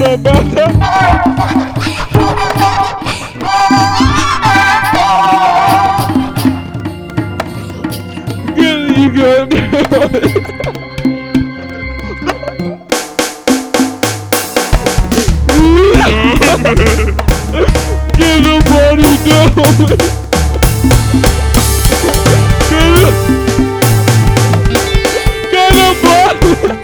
You good? Get him, buddy, go! Get him, buddy!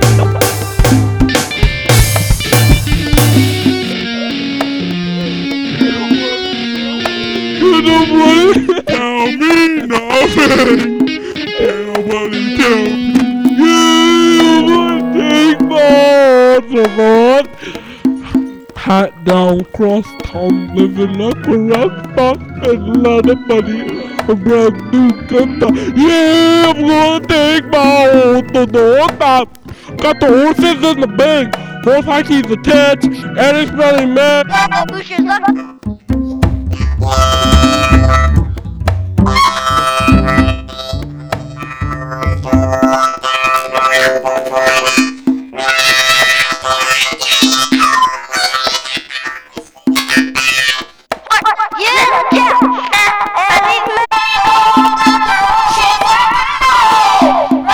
Get him, buddy! Tell me nothing! Nobody tell me! You take my heart, hat down, cross town, living like a rock star, and a lot of money, a brand new gun. Yeah, I'm gonna take my horse. Got the horses in the bank, horse like he's attached, and it's smelling mad.